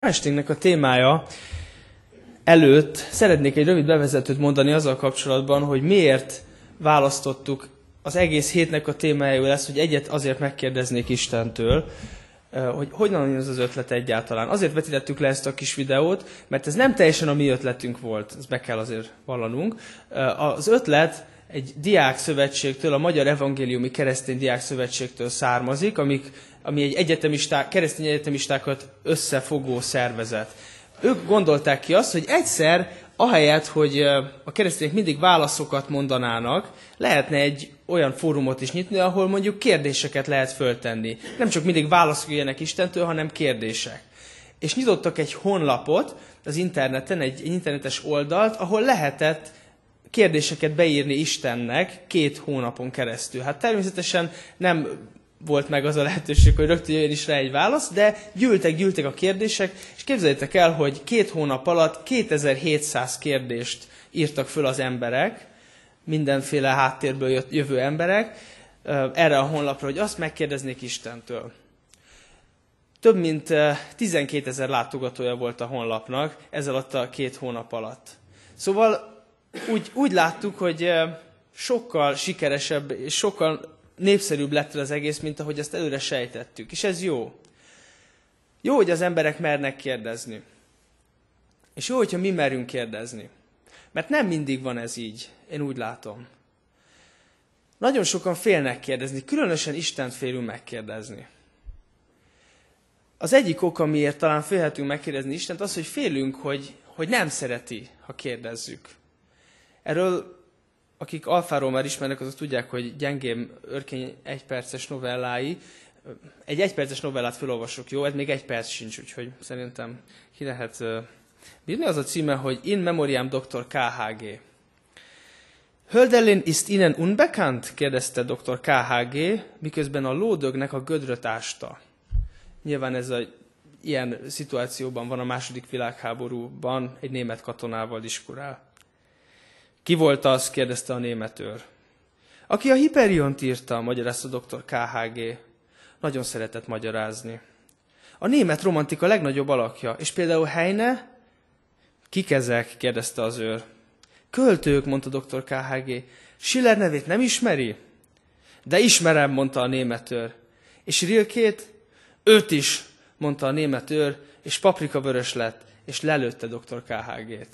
Esténknek a témája előtt szeretnék egy rövid bevezetőt mondani azzal kapcsolatban, hogy miért választottuk az egész hétnek a témája lesz, hogy egyet azért megkérdeznék Istentől, hogy hogyan jön ez az ötlet egyáltalán. Azért vetítettük le ezt a kis videót, mert ez nem teljesen a mi ötletünk volt, ezt be kell azért vallanunk. Az ötlet egy diákszövetségtől, a Magyar Evangéliumi Keresztény Diákszövetségtől származik, ami egy keresztény egyetemistákat összefogó szervezet. Ők gondolták ki azt, hogy egyszer, ahelyett, hogy a keresztények mindig válaszokat mondanának, lehetne egy olyan fórumot is nyitni, ahol mondjuk kérdéseket lehet föltenni. Nem csak mindig válaszok jöjjenek Istentől, hanem kérdések. És nyitottak egy honlapot az interneten, egy internetes oldalt, ahol lehetett kérdéseket beírni Istennek 2 hónapon keresztül. Hát természetesen nem volt meg az a lehetőség, hogy rögtön jöjjön is rá egy válasz, de gyűltek a kérdések, és képzeljétek el, hogy 2 hónap alatt 2700 kérdést írtak föl az emberek, mindenféle háttérből jövő emberek, erre a honlapra, hogy azt megkérdeznék Istentől. Több mint 12 000 látogatója volt a honlapnak ez alatt a 2 hónap alatt. Szóval úgy láttuk, hogy sokkal sikeresebb és sokkal népszerűbb lett az egész, mint ahogy ezt előre sejtettük. És ez jó. Jó, hogy az emberek mernek kérdezni. És jó, hogyha mi merünk kérdezni. Mert nem mindig van ez így. Én úgy látom. Nagyon sokan félnek kérdezni. Különösen Istent félünk megkérdezni. Az egyik ok, amiért talán félhetünk megkérdezni Istent, az, hogy félünk, hogy nem szereti, ha kérdezzük. Erről akik Alfáról már ismernek, azok tudják, hogy Gyengém Örkény 1 perces novellái. Egy 1 perces novellát felolvasok, jó? Ez még 1 perc sincs, úgyhogy szerintem ki lehet bírni. Az a címe, hogy In Memoriam Dr. KHG. Hölderlin ist Ihnen unbekannt? Kérdezte Dr. KHG, miközben a lódögnek a gödröt ásta. Nyilván ez ilyen szituációban van a II. Világháborúban, egy német katonával diskurál. Ki volt az? Kérdezte a német őr. Aki a Hyperiont írta, magyarázta dr. KHG. Nagyon szeretett magyarázni. A német romantika legnagyobb alakja, és például Heine? Kik ezek? Kérdezte az őr. Költők, mondta dr. KHG. Schiller nevét nem ismeri? De ismerem, mondta a német őr. És Rilkét? Őt is, mondta a német őr, és paprikavörös lett, és lelőtte dr. KHG-t.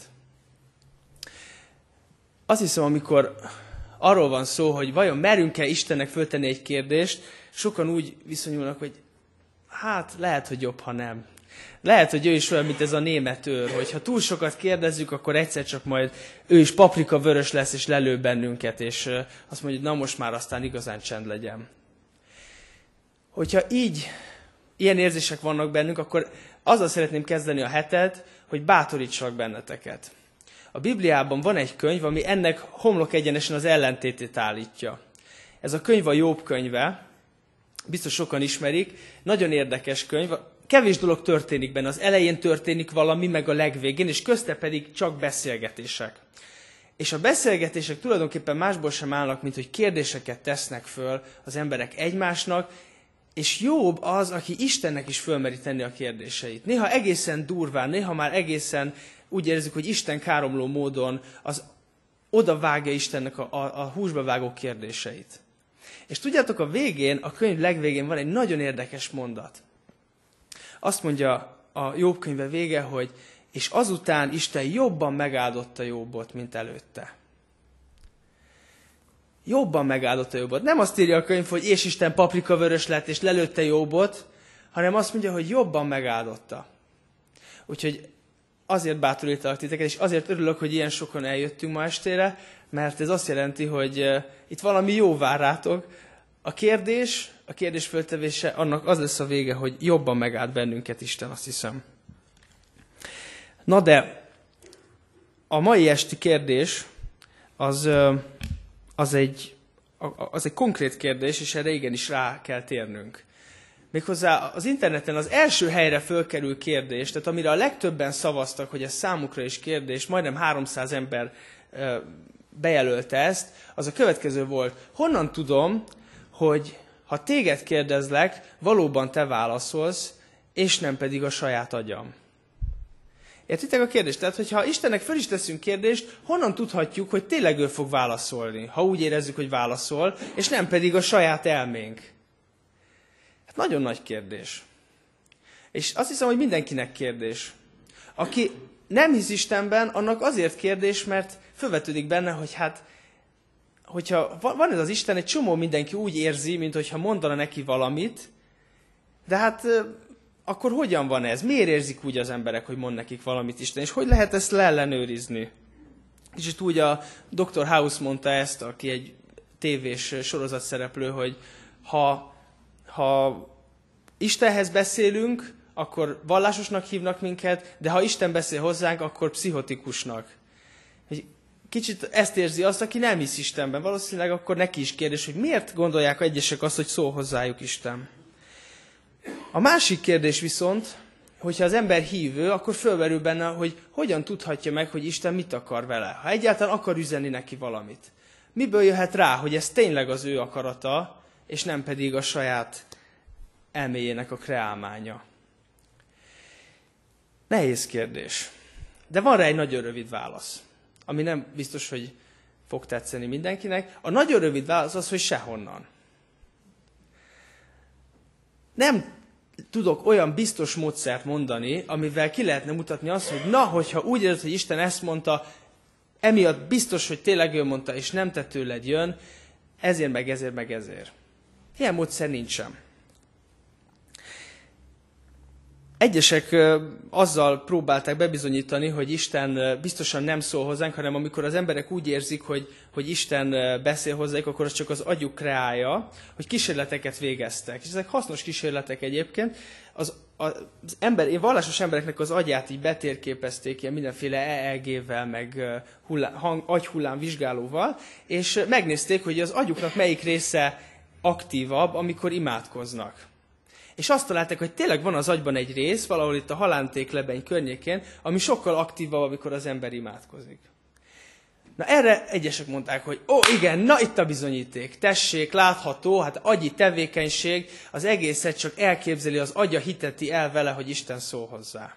Azt hiszem, amikor arról van szó, hogy vajon merünk-e Istennek föltenni egy kérdést, sokan úgy viszonyulnak, hogy hát lehet, hogy jobb, ha nem. Lehet, hogy ő is olyan, mint ez a német őr, hogy ha túl sokat kérdezzük, akkor egyszer csak majd ő is paprikavörös lesz, és lelő bennünket, és azt mondja, hogy na most már aztán igazán csend legyen. Hogyha ilyen érzések vannak bennünk, akkor azzal szeretném kezdeni a hetet, hogy bátorítsak benneteket. A Bibliában van egy könyv, ami ennek homlok egyenesen az ellentétét állítja. Ez a könyv a Jobb könyve, biztos sokan ismerik, nagyon érdekes könyv, kevés dolog történik benne, az elején történik valami, meg a legvégén, és közte pedig csak beszélgetések. És a beszélgetések tulajdonképpen másból sem állnak, mint hogy kérdéseket tesznek föl az emberek egymásnak, és Jobb az, aki Istennek is fölmeri tenni a kérdéseit. Néha egészen durván, néha már egészen úgy érezzük, hogy Isten káromló módon oda vágja Istennek a húsba vágó kérdéseit. És tudjátok, a könyv legvégén van egy nagyon érdekes mondat. Azt mondja a Jobb könyve vége, hogy és azután Isten jobban megáldotta Jobbot, mint előtte. Jobban megáldotta Jobbot. Nem azt írja a könyv, hogy és Isten paprikavörös lett, és lelőtte Jobbot, hanem azt mondja, hogy jobban megáldotta. Úgyhogy azért bátorítalak titeket, és azért örülök, hogy ilyen sokan eljöttünk ma estére, mert ez azt jelenti, hogy itt valami jó vár rátok. A kérdés föltevése, annak az lesz a vége, hogy jobban megáld bennünket Isten, azt hiszem. Na de, a mai esti kérdés az egy konkrét kérdés, és erre igenis rá kell térnünk. Méghozzá az interneten az első helyre fölkerül kérdés, tehát amire a legtöbben szavaztak, hogy ez számukra is kérdés, majdnem 300 ember bejelölte ezt, az a következő volt. Honnan tudom, hogy ha téged kérdezlek, valóban te válaszolsz, és nem pedig a saját agyam? Értitek a kérdést? Tehát, hogyha Istennek fel is teszünk kérdést, honnan tudhatjuk, hogy tényleg ő fog válaszolni, ha úgy érezzük, hogy válaszol, és nem pedig a saját elménk? Hát nagyon nagy kérdés. És azt hiszem, hogy mindenkinek kérdés. Aki nem hisz Istenben, annak azért kérdés, mert felvetődik benne, hogy hát, hogyha van ez az Isten, egy csomó mindenki úgy érzi, mintha mondana neki valamit, de hát akkor hogyan van ez? Miért érzik úgy az emberek, hogy mond nekik valamit Isten? És hogy lehet ezt leellenőrizni? Kicsit úgy a Dr. House mondta ezt, aki egy tévés sorozat szereplő, hogy ha Istenhez beszélünk, akkor vallásosnak hívnak minket, de ha Isten beszél hozzánk, akkor pszichotikusnak. Kicsit ezt érzi azt, aki nem hisz Istenben. Valószínűleg akkor neki is kérdés, hogy miért gondolják egyesek azt, hogy szól hozzájuk Isten. A másik kérdés viszont, hogyha az ember hívő, akkor fölmerül benne, hogy hogyan tudhatja meg, hogy Isten mit akar vele. Ha egyáltalán akar üzenni neki valamit. Miből jöhet rá, hogy ez tényleg az ő akarata, és nem pedig a saját elméjének a kreálmánya. Nehéz kérdés. De van rá egy nagyon rövid válasz, ami nem biztos, hogy fog tetszeni mindenkinek. A nagyon rövid válasz az, hogy sehonnan. Nem tudok olyan biztos módszert mondani, amivel ki lehetne mutatni azt, hogy na, hogyha úgy érzed, hogy Isten ezt mondta, emiatt biztos, hogy tényleg ő mondta, és nem te tőled jön, ezért, meg ezért, meg ezért. Ilyen módszer nincsen. Egyesek azzal próbálták bebizonyítani, hogy Isten biztosan nem szól hozzánk, hanem amikor az emberek úgy érzik, hogy Isten beszél hozzájuk, akkor az csak az agyuk kreálja, hogy kísérleteket végeztek. És ezek hasznos kísérletek egyébként. Az vallásos embereknek az agyát így betérképezték ilyen mindenféle EEG-vel, meg agyhullám vizsgálóval, és megnézték, hogy az agyuknak melyik része aktívabb, amikor imádkoznak. És azt találták, hogy tényleg van az agyban egy rész, valahol itt a halántéklebeny környékén, ami sokkal aktívabb, amikor az ember imádkozik. Na erre egyesek mondták, hogy igen, na itt a bizonyíték, tessék, látható, hát agyi tevékenység, az egészet csak elképzeli, az agya hiteti el vele, hogy Isten szól hozzá.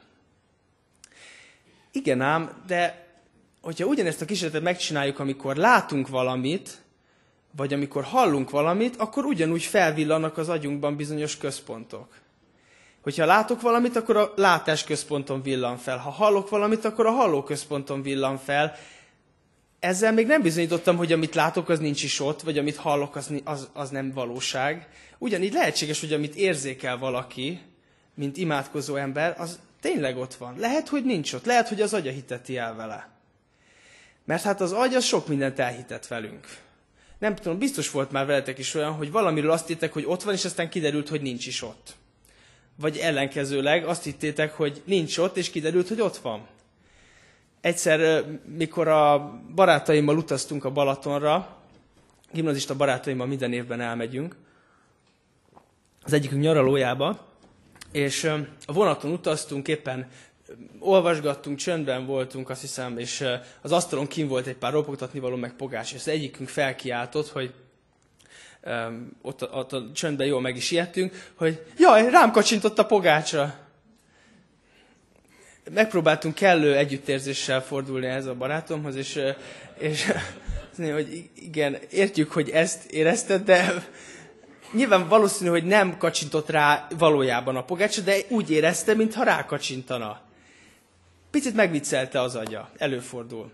Igen ám, de hogyha ugyanezt a kísérletet megcsináljuk, amikor látunk valamit, vagy amikor hallunk valamit, akkor ugyanúgy felvillanak az agyunkban bizonyos központok. Hogyha látok valamit, akkor a látásközponton villan fel. Ha hallok valamit, akkor a hallóközponton villan fel. Ezzel még nem bizonyítottam, hogy amit látok, az nincs is ott, vagy amit hallok, az nem valóság. Ugyanígy lehetséges, hogy amit érzékel valaki, mint imádkozó ember, az tényleg ott van. Lehet, hogy nincs ott. Lehet, hogy az agya hiteti el vele. Mert hát az agy az sok mindent elhitet velünk. Nem tudom, biztos volt már veletek is olyan, hogy valamiről azt hittek, hogy ott van, és aztán kiderült, hogy nincs is ott. Vagy ellenkezőleg azt hittétek, hogy nincs ott, és kiderült, hogy ott van. Egyszer, mikor a barátaimmal utaztunk a Balatonra, gimnazista barátaimmal minden évben elmegyünk, az egyikünk nyaralójába, és a vonaton utaztunk, éppen olvasgattunk, csöndben voltunk, azt hiszem, és az asztalon kint volt egy pár ropogtatnivaló, meg pogács, és az egyikünk felkiáltott, hogy ott a csöndben jól meg is ijedtünk, hogy jaj, rám kacsintott a pogácsra. Megpróbáltunk kellő együttérzéssel fordulni ehhez a barátomhoz, és azt mondja, hogy igen, értjük, hogy ezt érezted, de nyilván valószínű, hogy nem kacsintott rá valójában a pogácsra, de úgy érezte, mintha rákacsintana. Picit megviccelte az agya, előfordul.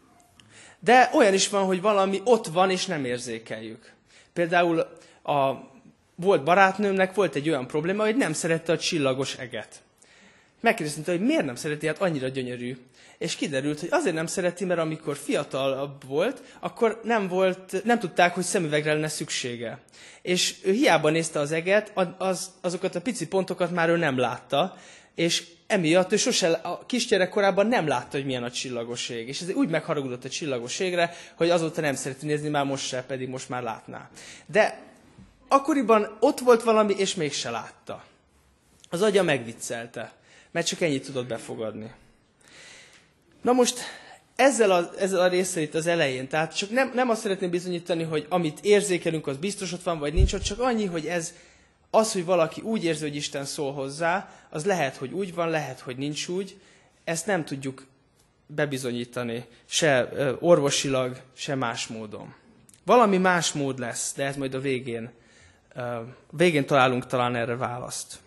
De olyan is van, hogy valami ott van, és nem érzékeljük. Például volt barátnőmnek volt egy olyan probléma, hogy nem szerette a csillagos eget. Megkérdeztem, hogy miért nem szereti, hát annyira gyönyörű. És kiderült, hogy azért nem szereti, mert amikor fiatalabb volt, akkor nem tudták, hogy szemüvegre lenne szüksége. És ő hiába nézte az eget, azokat a pici pontokat már ő nem látta, és emiatt ő sose a kisgyerekkorában nem látta, hogy milyen a csillagos ég. És ez úgy megharagudott a csillagos égre, hogy azóta nem szereti nézni, már most se, pedig most már látná. De akkoriban ott volt valami, és mégse látta. Az agya megviccelte, mert csak ennyit tudott befogadni. Na most ezzel a résszel itt az elején, tehát csak nem azt szeretném bizonyítani, hogy amit érzékelünk, az biztos ott van, vagy nincs ott, csak annyi, hogy az, hogy valaki úgy érzi, hogy Isten szól hozzá, az lehet, hogy úgy van, lehet, hogy nincs úgy. ezt nem tudjuk bebizonyítani, se orvosilag, se más módon. Valami más mód lesz, de ez majd a végén találunk talán erre választ.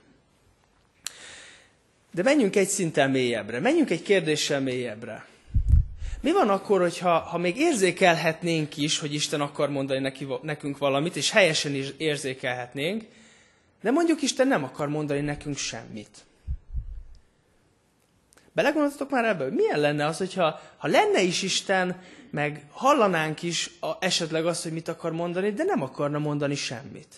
De menjünk egy szinten mélyebbre, menjünk egy kérdéssel mélyebbre. Mi van akkor, ha még érzékelhetnénk is, hogy Isten akar mondani nekünk valamit, és helyesen is érzékelhetnénk, de mondjuk Isten nem akar mondani nekünk semmit. Belegondoltatok már ebbe, hogy milyen lenne az, hogyha lenne is Isten, meg hallanánk is esetleg azt, hogy mit akar mondani, de nem akarna mondani semmit.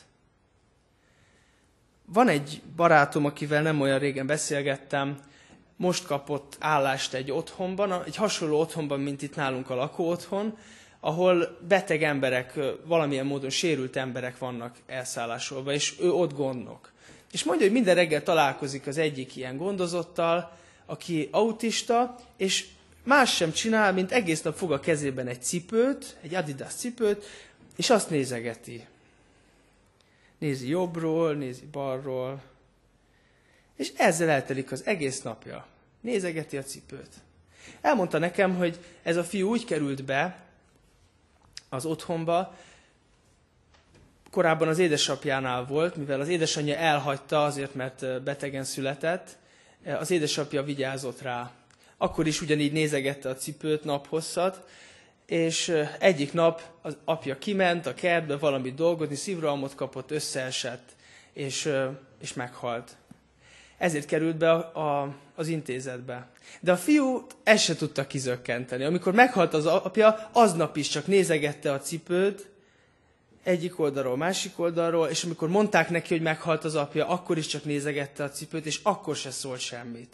Van egy barátom, akivel nem olyan régen beszélgettem, most kapott állást egy otthonban, egy hasonló otthonban, mint itt nálunk a lakóotthon, ahol beteg emberek, valamilyen módon sérült emberek vannak elszállásolva, és ő ott gondnok. És mondja, hogy minden reggel találkozik az egyik ilyen gondozottal, aki autista, és más sem csinál, mint egész nap fog a kezében egy cipőt, egy Adidas cipőt, és azt nézegeti. Nézi jobbról, nézi balról, és ezzel eltelik az egész napja. Nézegeti a cipőt. Elmondta nekem, hogy ez a fiú úgy került be az otthonba, korábban az édesapjánál volt, mivel az édesanyja elhagyta azért, mert betegen született, az édesapja vigyázott rá. Akkor is ugyanígy nézegette a cipőt naphosszat, és egyik nap az apja kiment a kertbe valamit dolgozni, szívrohamot kapott, összeesett, és meghalt. Ezért került be az intézetbe. De a fiú ezt se tudta kizökkenteni. Amikor meghalt az apja, aznap is csak nézegette a cipőt, egyik oldalról, másik oldalról, és amikor mondták neki, hogy meghalt az apja, akkor is csak nézegette a cipőt, és akkor se szólt semmit.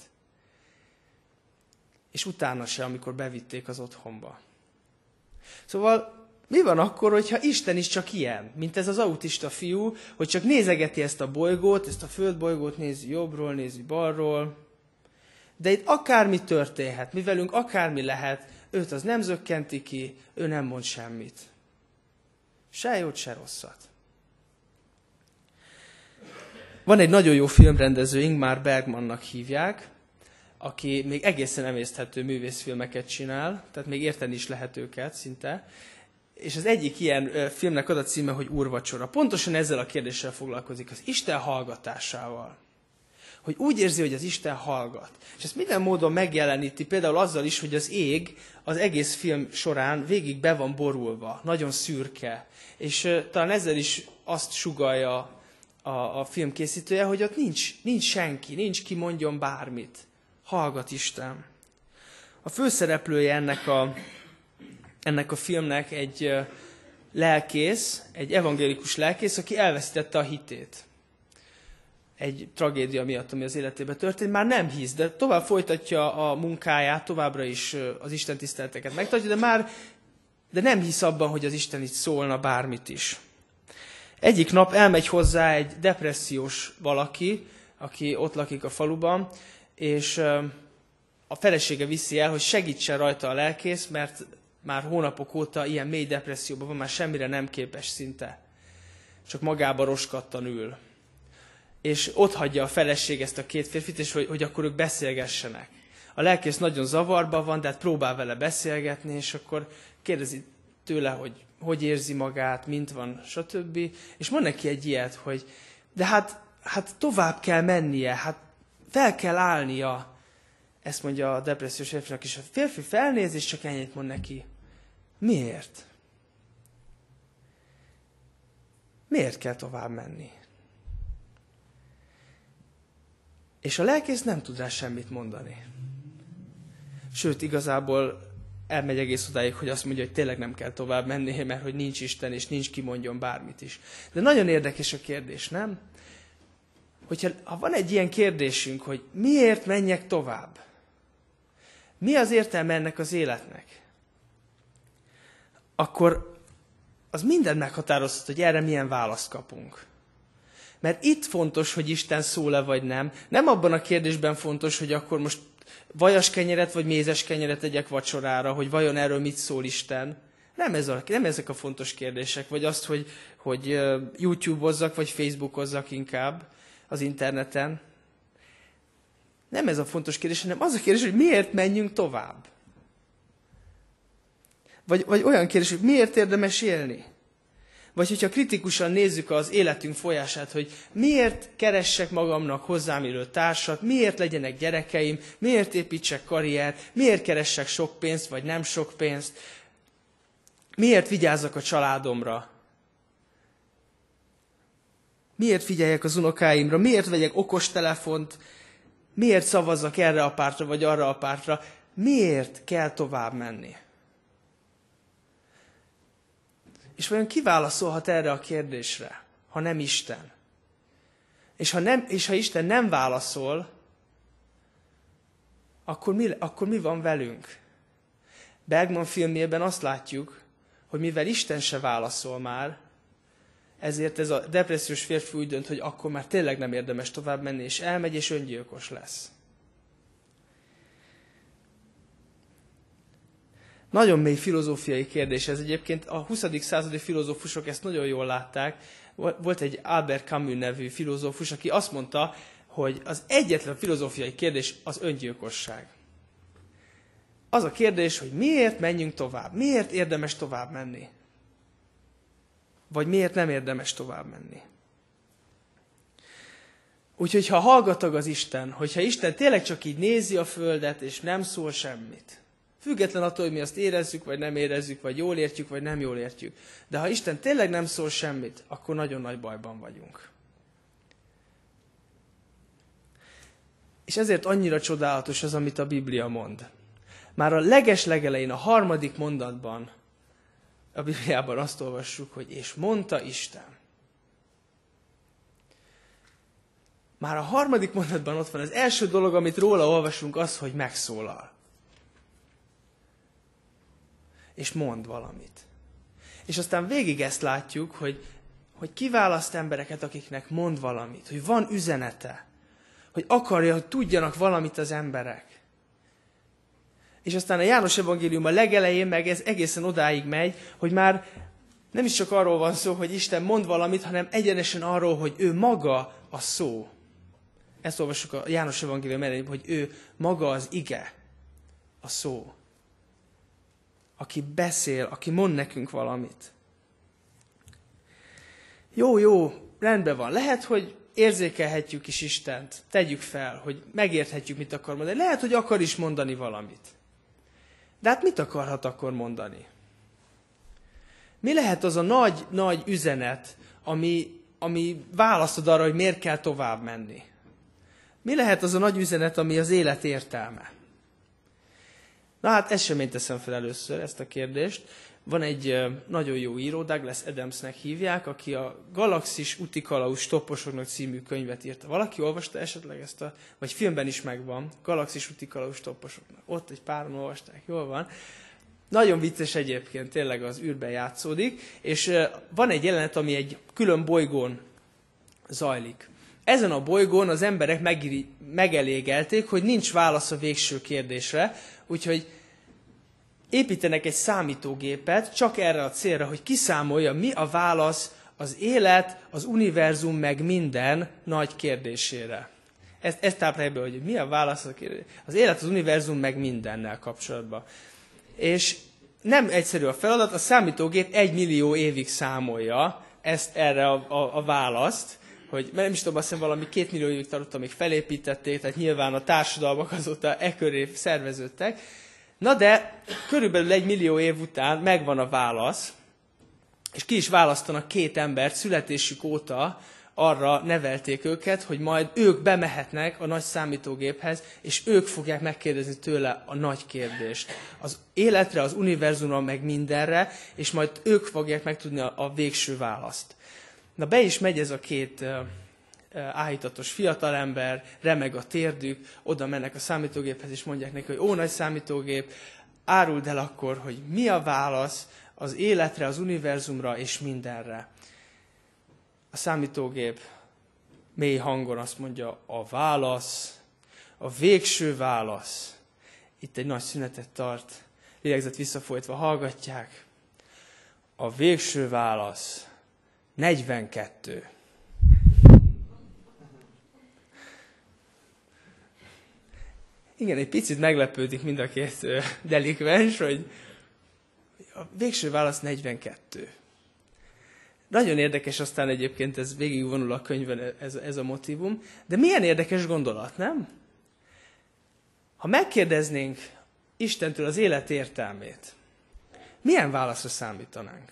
És utána se, amikor bevitték az otthonba. Szóval mi van akkor, hogyha Isten is csak ilyen, mint ez az autista fiú, hogy csak nézegeti ezt a bolygót, ezt a földbolygót, nézi jobbról, nézi balról, de itt akármi történhet, mi velünk akármi lehet, őt az nem zökkenti ki, ő nem mond semmit. Se jót, se rosszat. Van egy nagyon jó filmrendező, Ingmar Bergmannak hívják, aki még egészen emészthető művészfilmeket csinál, tehát még érteni is lehet őket szinte. És az egyik ilyen filmnek az a címe, hogy Úrvacsora. Pontosan ezzel a kérdéssel foglalkozik, az Isten hallgatásával. Hogy úgy érzi, hogy az Isten hallgat. És ezt minden módon megjeleníti, például azzal is, hogy az ég az egész film során végig be van borulva, nagyon szürke. És talán ezzel is azt sugallja a film készítője, hogy ott nincs senki, nincs ki mondjon bármit. Hallgat Isten. A főszereplője ennek a filmnek egy lelkész, egy evangélikus lelkész, aki elvesztette a hitét. Egy tragédia miatt, ami az életében történt, már nem hisz, de tovább folytatja a munkáját, továbbra is az Isten tiszteleteket megtartja, de nem hisz abban, hogy az Isten itt szólna bármit is. Egyik nap elmegy hozzá egy depressziós valaki, aki ott lakik a faluban, és a felesége viszi el, hogy segítsen rajta a lelkész, mert már hónapok óta ilyen mély depresszióban van, már semmire nem képes szinte. Csak magába roskadtan ül. És ott hagyja a feleség ezt a két férfit, és hogy akkor ők beszélgessenek. A lelkész nagyon zavarban van, de hát próbál vele beszélgetni, és akkor kérdezi tőle, hogy érzi magát, mint van, stb. És mond neki egy ilyet, hogy de hát tovább kell mennie, hát fel kell állnia. Ezt mondja a depressziós férfinak is. A férfi felnéz, és csak ennyit mond neki. Miért? Miért kell tovább menni? És a lelkész nem tud rá semmit mondani. Sőt, igazából elmegy egész odáig, hogy azt mondja, hogy tényleg nem kell tovább menni, mert hogy nincs Isten, és nincs ki mondjon bármit is. De nagyon érdekes a kérdés, nem? Ha van egy ilyen kérdésünk, hogy miért menjek tovább? Mi az értelme ennek az életnek? Akkor az mindent meghatározhat, hogy erre milyen választ kapunk. Mert itt fontos, hogy Isten szól-e vagy nem. Nem abban a kérdésben fontos, hogy akkor most vajas kenyeret vagy mézes kenyeret tegyek vacsorára, hogy vajon erről mit szól Isten. Nem ezek a fontos kérdések, vagy azt, hogy YouTube-ozzak, vagy Facebook-ozzak inkább az interneten. Nem ez a fontos kérdés, hanem az a kérdés, hogy miért menjünk tovább. Vagy olyan kérdés, hogy miért érdemes élni. Vagy hogyha kritikusan nézzük az életünk folyását, hogy miért keressek magamnak hozzámérő társat, miért legyenek gyerekeim, miért építsek karriert, miért keressek sok pénzt, vagy nem sok pénzt, miért vigyázzak a családomra, miért figyeljek az unokáimra, miért vegyek okostelefont, miért szavazzak erre a pártra, vagy arra a pártra, miért kell tovább menni. És vajon ki válaszolhat erre a kérdésre, ha nem Isten? És ha Isten nem válaszol, akkor mi van velünk? Bergman filmjében azt látjuk, hogy mivel Isten se válaszol már, ezért ez a depressziós férfi úgy dönt, hogy akkor már tényleg nem érdemes tovább menni, és elmegy, és öngyilkos lesz. Nagyon mély filozófiai kérdés ez egyébként. A 20. századi filozófusok ezt nagyon jól látták. Volt egy Albert Camus nevű filozófus, aki azt mondta, hogy az egyetlen filozófiai kérdés az öngyilkosság. Az a kérdés, hogy miért menjünk tovább? Miért érdemes tovább menni? Vagy miért nem érdemes tovább menni? Úgyhogy ha hallgatag az Isten, hogyha Isten tényleg csak így nézi a földet, és nem szól semmit, független attól, hogy mi azt érezzük, vagy nem érezzük, vagy jól értjük, vagy nem jól értjük. De ha Isten tényleg nem szól semmit, akkor nagyon nagy bajban vagyunk. És ezért annyira csodálatos az, amit a Biblia mond. Már a legelején, a 3. mondatban a Bibliában azt olvassuk, hogy és mondta Isten. Már a 3. mondatban ott van az első dolog, amit róla olvasunk, az, hogy megszólal. És mond valamit. És aztán végig ezt látjuk, hogy kiválaszt embereket, akiknek mond valamit, hogy van üzenete, hogy akarja, hogy tudjanak valamit az emberek. És aztán a János evangélium a legelején meg ez egészen odáig megy, hogy már nem is csak arról van szó, hogy Isten mond valamit, hanem egyenesen arról, hogy ő maga a szó. Ezt olvassuk a János evangélium elején, hogy ő maga az ige, a szó. Aki beszél, aki mond nekünk valamit. Jó, rendben van. Lehet, hogy érzékelhetjük is Istent. Tegyük fel, hogy megérthetjük, mit akar mondani. Lehet, hogy akar is mondani valamit. De hát mit akarhat akkor mondani? Mi lehet az a nagy üzenet, ami választod arra, hogy miért kell tovább menni? Mi lehet az a nagy üzenet, ami az élet értelme? Na hát ezt sem én teszem fel először, ezt a kérdést. Van egy nagyon jó író, Douglas Adamsnek hívják, aki a Galaxis Utikalauz Topposoknak című könyvet írta. Valaki olvasta esetleg ezt vagy filmben is megvan, Galaxis Utikalauz Topposoknak. Ott egy páran olvasták, jól van. Nagyon vicces egyébként, tényleg az űrben játszódik, és van egy jelenet, ami egy külön bolygón zajlik. Ezen a bolygón az emberek megelégelték, hogy nincs válasz a végső kérdésre, úgyhogy építenek egy számítógépet csak erre a célra, hogy kiszámolja, mi a válasz az élet, az univerzum meg minden nagy kérdésére. Ezt táplálja be, hogy mi a válasz az élet, az univerzum meg mindennel kapcsolatban. És nem egyszerű a feladat, a számítógép 1 millió évig számolja erre a választ, hogy nem is tudom, azt hiszem valami 2 millió évig tartott, amíg felépítették, tehát nyilván a társadalmak azóta köré szerveződtek. Na de körülbelül 1 millió év után megvan a válasz, és ki is választanak 2 embert, születésük óta arra nevelték őket, hogy majd ők bemehetnek a nagy számítógéphez, és ők fogják megkérdezni tőle a nagy kérdést. Az életre, az univerzumra, meg mindenre, és majd ők fogják megtudni a végső választ. Na be is megy ez a 2 áhítatos fiatalember, remeg a térdük, oda mennek a számítógéphez, és mondják neki, hogy ó, nagy számítógép, áruld el akkor, hogy mi a válasz az életre, az univerzumra és mindenre. A számítógép mély hangon azt mondja, a válasz, a végső válasz. Itt egy nagy szünetet tart, lélegzet visszafolytva hallgatják. A végső válasz 42. Igen, egy picit meglepődik mind a két delikvens, hogy a végső válasz 42. Nagyon érdekes aztán egyébként, ez végigvonul a könyvben ez a motívum, de milyen érdekes gondolat, nem? Ha megkérdeznénk Istentől az élet értelmét, milyen válaszra számítanánk?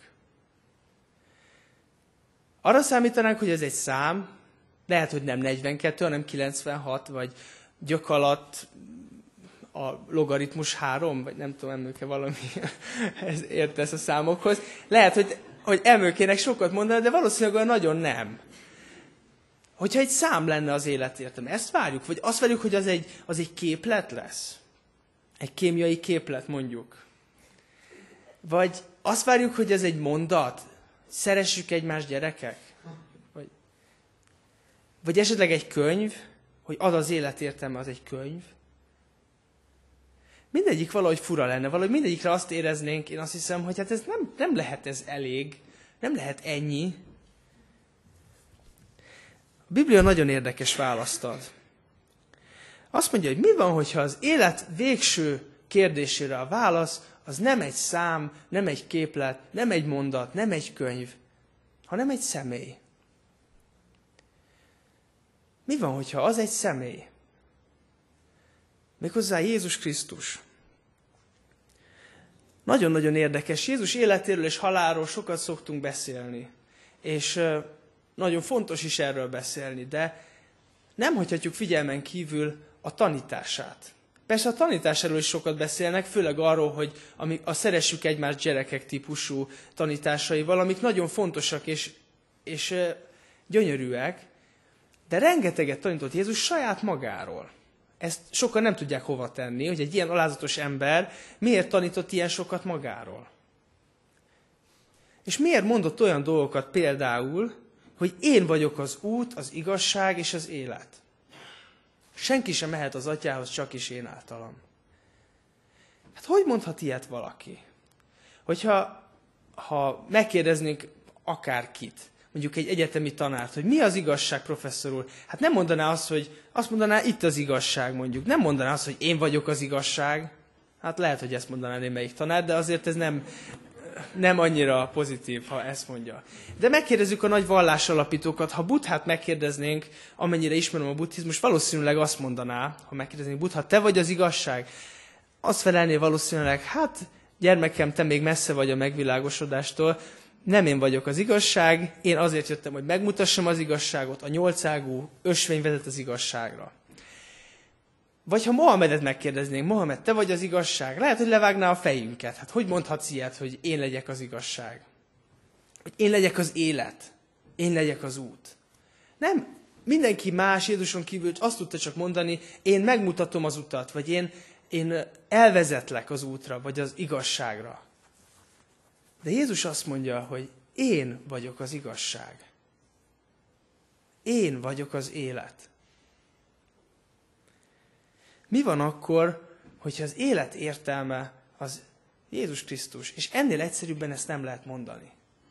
Arra számítanánk, hogy ez egy szám, lehet, hogy nem 42, hanem 96, vagy gyök alatt a logaritmus 3, vagy nem tudom, emlőke valami értesz a számokhoz. Lehet, hogy emlőkének sokat mondani, de valószínűleg olyan nagyon nem. Hogyha egy szám lenne az élet értelme, ezt várjuk? Vagy azt várjuk, hogy az egy képlet lesz? Egy kémiai képlet mondjuk. Vagy azt várjuk, hogy ez egy mondat? Szeressük egymást, gyerekek? Vagy esetleg egy könyv, hogy az élet értelme, az egy könyv? Mindegyik valahogy fura lenne, valahogy mindegyikre azt éreznénk, én azt hiszem, hogy hát ez nem lehet ez elég, nem lehet ennyi. A Biblia nagyon érdekes választ ad. Azt mondja, hogy mi van, hogyha az élet végső kérdésére a válasz, az nem egy szám, nem egy képlet, nem egy mondat, nem egy könyv, hanem egy személy. Mi van, hogyha az egy személy? Méghozzá Jézus Krisztus. Nagyon-nagyon érdekes. Jézus életéről és halálról sokat szoktunk beszélni. És nagyon fontos is erről beszélni, de nem hagyhatjuk figyelmen kívül a tanítását. Persze a tanításáról is sokat beszélnek, főleg arról, hogy a szeressük egymást gyerekek típusú tanításaival, amik nagyon fontosak és gyönyörűek, de rengeteget tanított Jézus saját magáról. Ezt sokan nem tudják hova tenni, hogy egy ilyen alázatos ember miért tanított ilyen sokat magáról. És miért mondott olyan dolgokat például, hogy én vagyok az út, az igazság és az élet. Senki sem mehet az atyához, csak is én általam. Hát hogy mondhat ilyet valaki? Hogyha megkérdeznénk akárkit, mondjuk egy egyetemi tanárt, hogy mi az igazság, professzor úr? Hát nem mondaná azt mondaná, itt az igazság mondjuk. Nem mondaná azt, hogy én vagyok az igazság. Hát lehet, hogy ezt mondaná némelyik tanár, de azért ez nem annyira pozitív, ha ezt mondja. De megkérdezzük a nagy vallásalapítókat, ha Buddhát megkérdeznénk, amennyire ismerem a buddhizmus, valószínűleg azt mondaná, ha megkérdeznénk Buddha, te vagy az igazság? Azt felelné valószínűleg, hát gyermekem, te még messze vagy a megvilágosodástól, nem én vagyok az igazság, én azért jöttem, hogy megmutassam az igazságot, a 8 ágú ösvény vezet az igazságra. Vagy ha Mohamedet megkérdeznénk, Mohamed, te vagy az igazság? Lehet, hogy levágná a fejünket. Hát hogy mondhatsz ilyet, hogy én legyek az igazság? Hogy én legyek az élet? Én legyek az út? Nem, mindenki más Jézuson kívül azt tudta csak mondani, én megmutatom az utat, vagy én elvezetlek az útra, vagy az igazságra. De Jézus azt mondja, hogy én vagyok az igazság. Én vagyok az élet. Mi van akkor, hogyha az élet értelme az Jézus Krisztus, és ennél egyszerűbben ezt nem lehet mondani?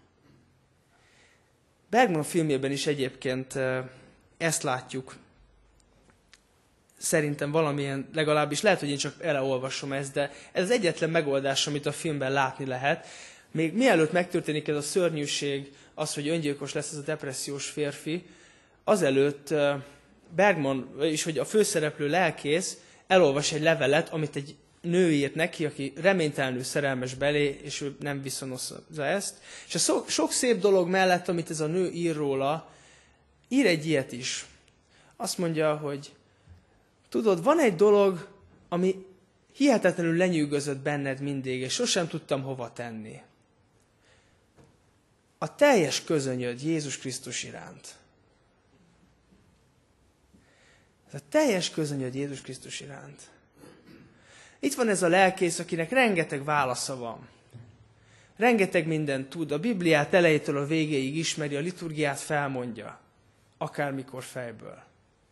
Bergman filmjében is egyébként ezt látjuk. Szerintem valamilyen, legalábbis lehet, hogy én csak eleolvasom ezt, de ez az egyetlen megoldás, amit a filmben látni lehet. Még mielőtt megtörténik ez a szörnyűség, az, hogy öngyilkos lesz ez a depressziós férfi, azelőtt Bergman, és hogy a főszereplő lelkész elolvas egy levelet, amit egy nő írt neki, aki reménytelenül szerelmes belé, és ő nem viszonozza ezt. És a sok szép dolog mellett, amit ez a nő ír róla, ír egy ilyet is. Azt mondja, hogy tudod, van egy dolog, ami hihetetlenül lenyűgözött benned mindig, és sosem tudtam hova tenni. A teljes közönyöd Jézus Krisztus iránt. Ez a teljes közönyöd Jézus Krisztus iránt. Itt van ez a lelkész, akinek rengeteg válasza van. Rengeteg mindent tud. A Bibliát elejétől a végéig ismeri, a liturgiát felmondja. Akármikor fejből.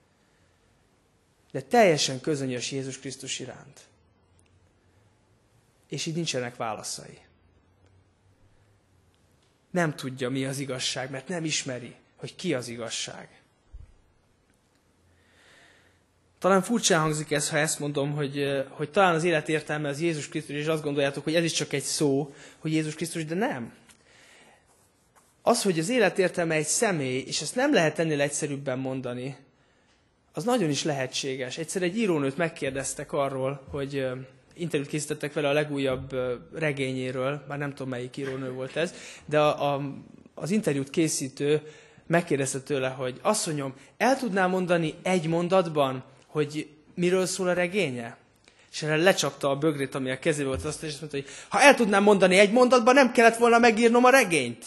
De teljesen közönyös Jézus Krisztus iránt. És így nincsenek válaszai. Nem tudja, mi az igazság, mert nem ismeri, hogy ki az igazság. Talán furcsán hangzik ez, ha ezt mondom, hogy talán az élet értelme az Jézus Krisztus, és azt gondoljátok, hogy ez is csak egy szó, hogy Jézus Krisztus, de nem. Az, hogy az élet értelme egy személy, és ezt nem lehet ennél egyszerűbben mondani, az nagyon is lehetséges. Egyszer egy írónőt megkérdeztek arról, hogy interjút készítettek vele a legújabb regényéről, már nem tudom, melyik írónő volt ez, de az interjút készítő megkérdezte tőle, hogy asszonyom, el tudná mondani egy mondatban, hogy miről szól a regénye? És erre lecsapta a bögrét, ami a kezébe volt, és azt mondta, hogy ha el tudnám mondani egy mondatban, nem kellett volna megírnom a regényt.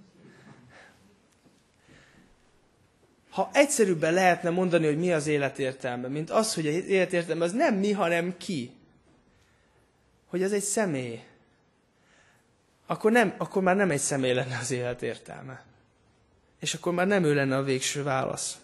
Ha egyszerűbben lehetne mondani, hogy mi az élet értelme, mint az, hogy az élet értelme az nem mi, hanem ki. Hogy az egy személy. Akkor már nem egy személy lenne az élet értelme. És akkor már nem ő lenne a végső válasz.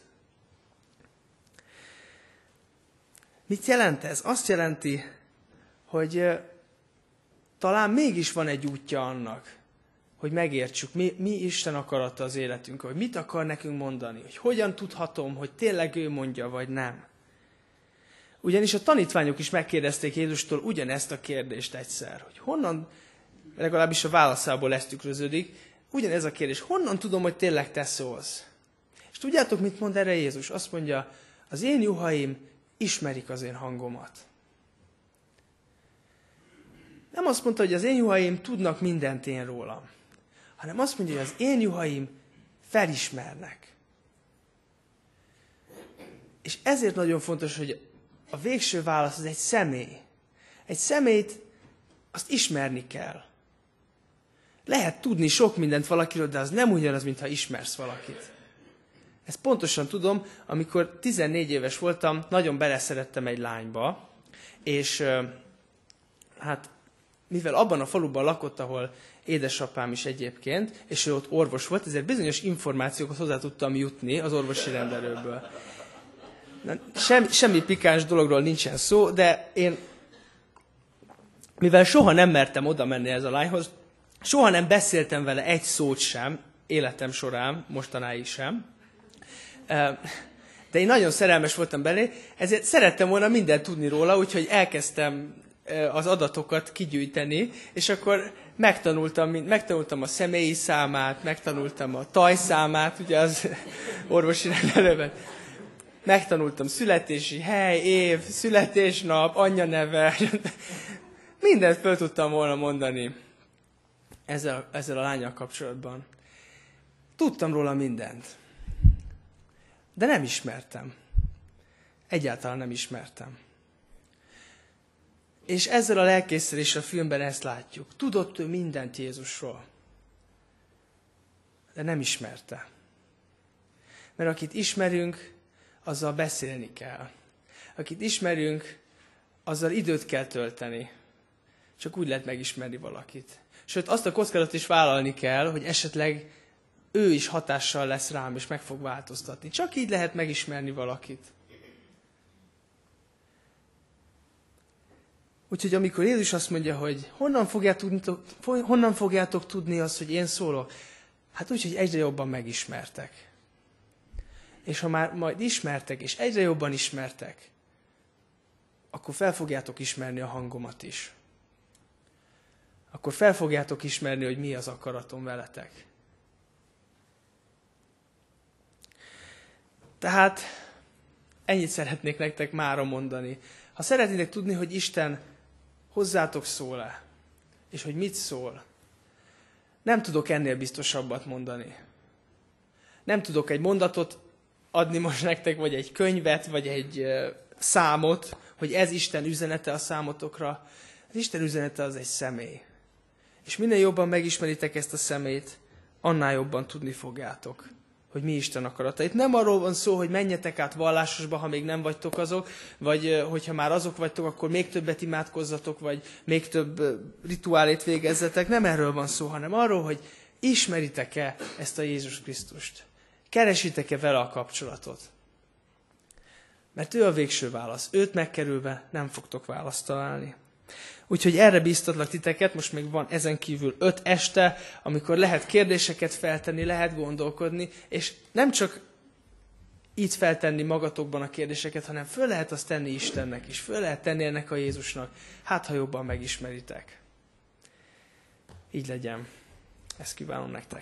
Mit jelent ez? Azt jelenti, hogy talán mégis van egy útja annak, hogy megértsük, mi Isten akarata az életünkön, hogy mit akar nekünk mondani, hogy hogyan tudhatom, hogy tényleg ő mondja, vagy nem. Ugyanis a tanítványok is megkérdezték Jézustól ugyanezt a kérdést egyszer, hogy honnan, legalábbis a válaszából ezt tükröződik, ugyanez a kérdés, honnan tudom, hogy tényleg te szólsz? És tudjátok, mit mond erre Jézus? Azt mondja, az én juhaim ismerik az én hangomat. Nem azt mondta, hogy az én juhaim tudnak mindent én rólam, hanem azt mondja, hogy az én juhaim felismernek. És ezért nagyon fontos, hogy a végső válasz az egy személy. Egy személyt azt ismerni kell. Lehet tudni sok mindent valakiről, de az nem ugyanaz, mintha ismersz valakit. Ezt pontosan tudom, amikor 14 éves voltam, nagyon beleszerettem egy lányba, és hát mivel abban a faluban lakott, ahol édesapám is egyébként, és ő ott orvos volt, ezért bizonyos információkat hozzá tudtam jutni az orvosi rendelőből. Semmi pikáns dologról nincsen szó, de én, mivel soha nem mertem oda menni ez a lányhoz, soha nem beszéltem vele egy szót sem, életem során, mostanáig sem, de én nagyon szerelmes voltam belé, ezért szerettem volna mindent tudni róla, úgyhogy elkezdtem az adatokat kigyűjteni, és akkor megtanultam a személyi számát, megtanultam a tajszámát, ugye az orvosi rendelőben. Megtanultam születési hely, év, születésnap, anyja neve. Mindent föl tudtam volna mondani ezzel a lánnyal kapcsolatban. Tudtam róla mindent. De nem ismertem. Egyáltalán nem ismertem. És ezzel a lelkészszeréssel a filmben ezt látjuk. Tudott ő mindent Jézusról. De nem ismerte. Mert akit ismerünk, azzal beszélni kell. Akit ismerünk, azzal időt kell tölteni. Csak úgy lehet megismerni valakit. Sőt, azt a kockázatot is vállalni kell, hogy esetleg ő is hatással lesz rám, és meg fog változtatni. Csak így lehet megismerni valakit. Úgyhogy amikor Jézus azt mondja, hogy honnan fogjátok tudni azt, hogy én szólok? Hát úgy, hogy egyre jobban megismertek. És ha már majd ismertek, és egyre jobban ismertek, akkor fel fogjátok ismerni a hangomat is. Akkor fel fogjátok ismerni, hogy mi az akaratom veletek. Tehát ennyit szeretnék nektek mára mondani. Ha szeretnétek tudni, hogy Isten hozzátok szól-e, és hogy mit szól, nem tudok ennél biztosabbat mondani. Nem tudok egy mondatot adni most nektek, vagy egy könyvet, vagy egy számot, hogy ez Isten üzenete a számotokra. Az Isten üzenete az egy személy. És minél jobban megismeritek ezt a személyt, annál jobban tudni fogjátok, hogy mi Isten akarata. Itt nem arról van szó, hogy menjetek át vallásosba, ha még nem vagytok azok, vagy hogyha már azok vagytok, akkor még többet imádkozzatok, vagy még több rituálét végezzetek. Nem erről van szó, hanem arról, hogy ismeritek-e ezt a Jézus Krisztust. Keresitek-e vele a kapcsolatot? Mert ő a végső válasz. Őt megkerülve nem fogtok választ találni. Úgyhogy erre bíztatlak titeket, most még van ezen kívül 5 este, amikor lehet kérdéseket feltenni, lehet gondolkodni, és nem csak így feltenni magatokban a kérdéseket, hanem föl lehet azt tenni Istennek is, föl lehet tenni ennek a Jézusnak, hát ha jobban megismeritek. Így legyen. Ezt kívánom nektek.